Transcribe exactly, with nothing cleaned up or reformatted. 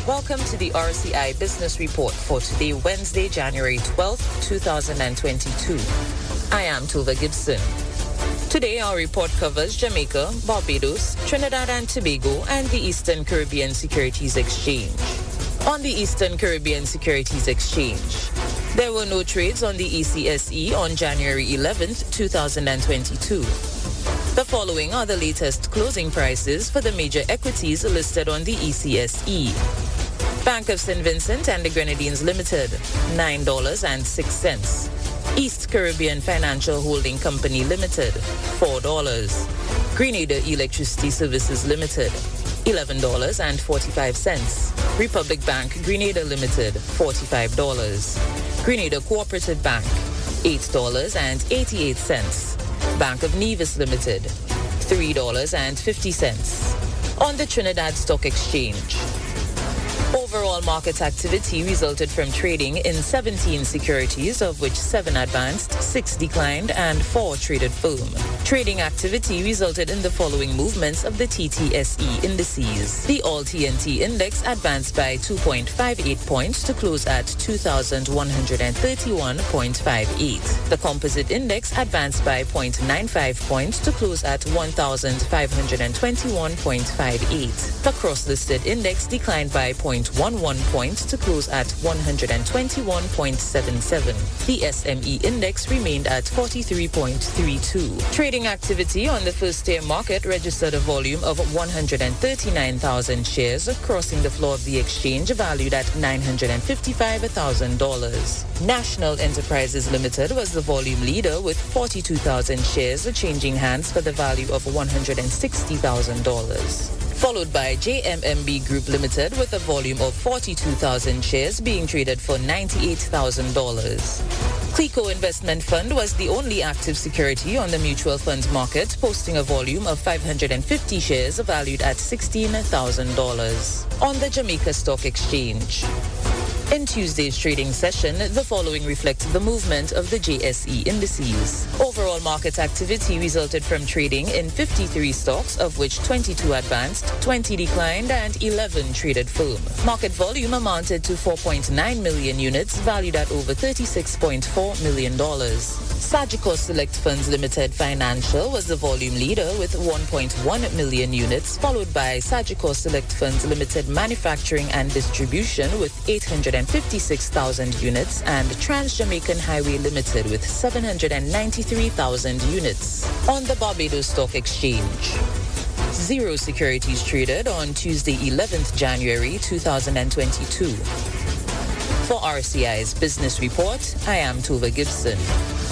Welcome to the R C I Business Report for today, Wednesday, January twelfth, twenty twenty-two. I am Tova Gibson. Today, our report covers Jamaica, Barbados, Trinidad and Tobago, and the Eastern Caribbean Securities Exchange. On the Eastern Caribbean Securities Exchange, there were no trades on the E C S E on January eleventh, twenty twenty-two. The following are the latest closing prices for the major equities listed on the E C S E. Bank of Saint Vincent and the Grenadines Limited, nine dollars and six cents. East Caribbean Financial Holding Company Limited, four dollars. Grenada Electricity Services Limited, eleven dollars and forty-five cents. Republic Bank Grenada Limited, forty-five dollars. Grenada Cooperative Bank, eight dollars and eighty-eight cents. Bank of Nevis Limited, three dollars and fifty cents. On the Trinidad Stock Exchange, overall market activity resulted from trading in seventeen securities, of which seven advanced, six declined, and four traded firm. Trading activity resulted in the following movements of the T T S E indices. The All T N T index advanced by two point five eight points to close at two thousand one hundred thirty-one point five eight. The Composite index advanced by zero point nine five points to close at one thousand five hundred twenty-one point five eight. The Cross-listed index declined by zero point one one points to close at one hundred twenty-one point seven seven. The S M E index remained at forty-three point three two. Trading activity on the first-tier market registered a volume of one hundred thirty-nine thousand shares, crossing the floor of the exchange valued at nine hundred fifty-five thousand dollars. National Enterprises Limited was the volume leader with forty-two thousand shares changing hands for the value of one hundred sixty thousand dollars. Followed by J M M B Group Limited with a volume of forty-two thousand shares being traded for ninety-eight thousand dollars. Clico Investment Fund was the only active security on the mutual funds market, posting a volume of five hundred fifty shares valued at sixteen thousand dollars. On the Jamaica Stock Exchange, in Tuesday's trading session, the following reflect the movement of the J S E indices. Overall market activity resulted from trading in fifty-three stocks, of which twenty-two advanced, twenty declined, and eleven traded firm. Market volume amounted to four point nine million units, valued at over thirty-six point four million dollars. Sagicor Select Funds Limited Financial was the volume leader with one point one million units, followed by Sagicor Select Funds Limited Manufacturing and Distribution with eight hundred fifty-six thousand units, and Trans-Jamaican Highway Limited with seven hundred ninety-three thousand units. On the Barbados Stock Exchange, zero securities traded on Tuesday, eleventh January twenty twenty-two. For R C I's Business Report, I am Tova Gibson.